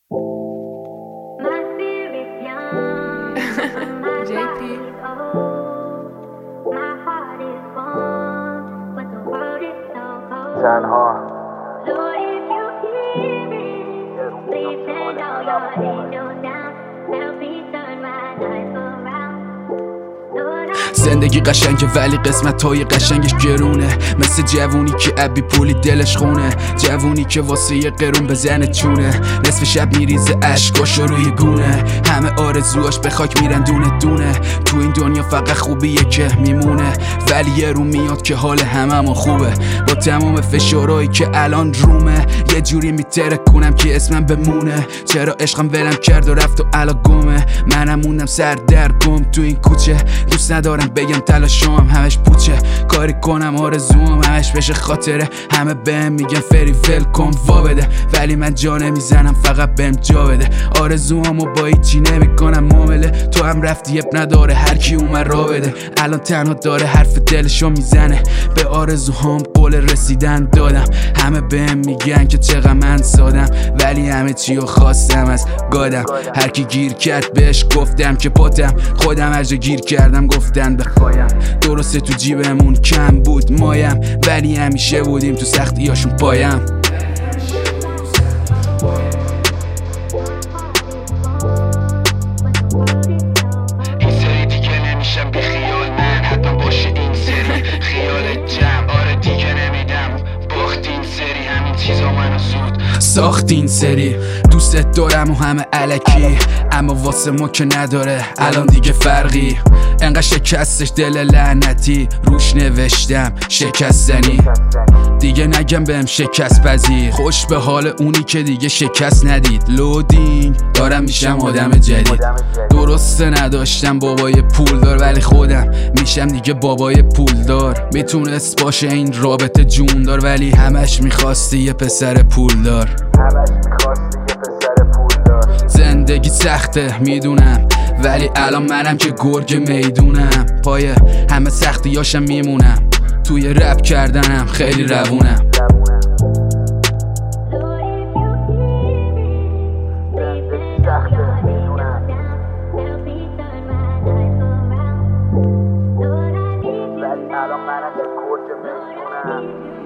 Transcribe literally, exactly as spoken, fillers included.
جی پی تنها زندگی قشنگه ولی قسمت های قشنگش گرونه، مثل جوونی که ابی پولی دلش خونه، جوونی که واسه یه قرون بزنه چونه، نصف شب میریزه اشکاشو روی گونه، همه آرزوهاش به خاک میرن دونه دونه، تو این دنیا فقط خوبیه که میمونه، ولی یه رو میاد که حال هممون خوبه، با تمام فشارهایی که الان رومه، یه جوری میتره کنم که اسمم بمونه، چرا عشقم ولم کرد و رفت و الا گمه، منم موندم سر در گم تو این کوچه، دوست ندارم بگم تلاشم همش پوچه، کاری کنم آرزوم همش بشه خاطره، همه بهم میگن فری ول کن وا بده، ولی من جا نمیزنم فقط بهم جا بده، آرزوامو با هیچی نمیکنم معامله، تو هم رفتی اب نداره هر کی اومد را بده، الان تنها داره حرف دلشو میزنه، به آرزوهام قول رسیدن دادم، همه بهم میگن که چقدر من سادم، ولی همه چیو خواستم از گادم، هر کی گیر کرد بهش گفتم که پاتم، خودم هر جا گیر کردم گفتن بخوایم، درسته تو جیبمون کم بود مایم، ولی همیشه بودیم تو سختیاشون پایم. این سری دیگه نمیشم بی خیال من، حتی باشه این سری خیال جمع، آره دیگه نمیدم باخت این سری، همین چیزا منو زود ساخت این سری، دوستت دارم و همه علکی، اما واسه ما که نداره الان دیگه فرقی، انقدر شکستش دل لعنتی روش نوشتم شکستنی، دیگه نگم بهم شکست پذیر، خوش به حال اونی که دیگه شکست ندید، لودینگ دارم میشم آدم جدید، درسته نداشتم بابای پول دار، ولی خودم میشم دیگه بابای پول دار، میتونست باشه این رابطه جون دار، ولی همش میخواستی یه پسر پول دار، زندگی سخته میدونم، ولی الان منم که گرگ میدونم، پای همه سختیاشم میمونم، توی رپ کردنم خیلی روونم. ولی الان منم که گرگ میدونم